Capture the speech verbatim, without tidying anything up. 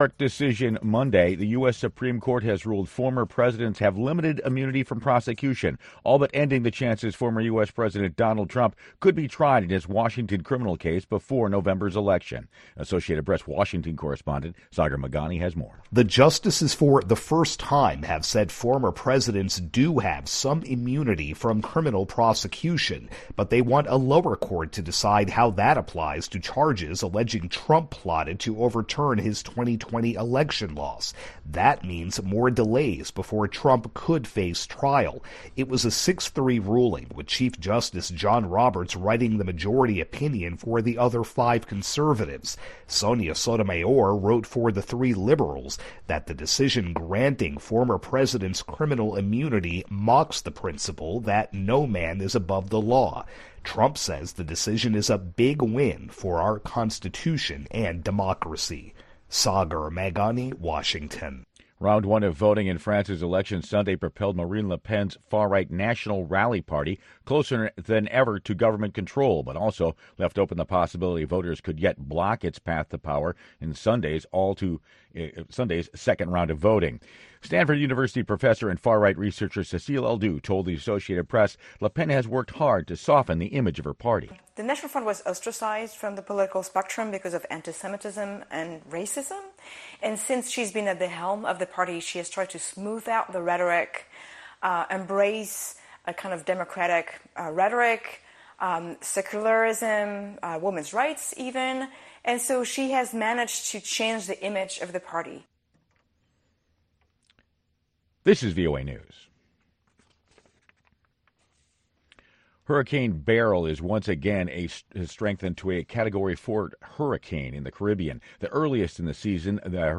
Decision Monday, the U S. Supreme Court has ruled former presidents have limited immunity from prosecution, all but ending the chances former U S. President Donald Trump could be tried in his Washington criminal case before November's election. Associated Press Washington correspondent Sagar Magani has more. The justices for the first time have said former presidents do have some immunity from criminal prosecution, but they want a lower court to decide how that applies to charges alleging Trump plotted to overturn his twenty twenty election loss. That means more delays before Trump could face trial. It was a six three ruling, with Chief Justice John Roberts writing the majority opinion for the other five conservatives. Sonia Sotomayor wrote for the three liberals that the decision granting former presidents criminal immunity mocks the principle that no man is above the law. Trump says the decision is a big win for our Constitution and democracy. Sagar Magani, Washington. Round one of voting in France's election Sunday propelled Marine Le Pen's far-right National Rally Party closer than ever to government control, but also left open the possibility voters could yet block its path to power in Sunday's all to uh, Sunday's second round of voting. Stanford University professor and far-right researcher Cecile Aldu told the Associated Press Le Pen has worked hard to soften the image of her party. The National Front was ostracized from the political spectrum because of anti-Semitism and racism. And since she's been at the helm of the party, she has tried to smooth out the rhetoric, uh, embrace a kind of democratic uh, rhetoric, um, secularism, uh, women's rights even. And so she has managed to change the image of the party. This is V O A News. Hurricane Beryl is once again a, has strengthened to a Category four hurricane in the Caribbean, the earliest in the season. The